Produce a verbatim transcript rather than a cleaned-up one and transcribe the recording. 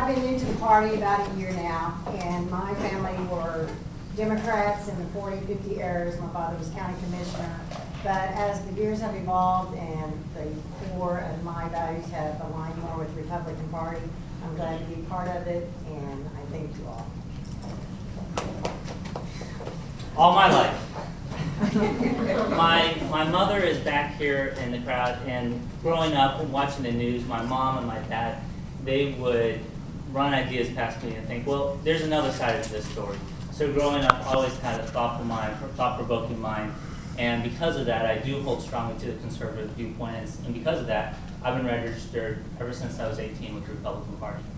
I've been into the party about a year now, and my family were Democrats in the forty, fifty eras. My father was county commissioner. But as the years have evolved and the core of my values have aligned more with the Republican Party, I'm glad to be part of it, and I thank you all. All my life. my my mother is back here in the crowd, and growing up and watching the news, my mom and my dad, they would run ideas past me and think, well, there's another side of this story. So growing up, always had a thoughtful mind, thought-provoking mind, and because of that, I do hold strongly to the conservative viewpoint, and because of that, I've been registered ever since I was eighteen with the Republican Party.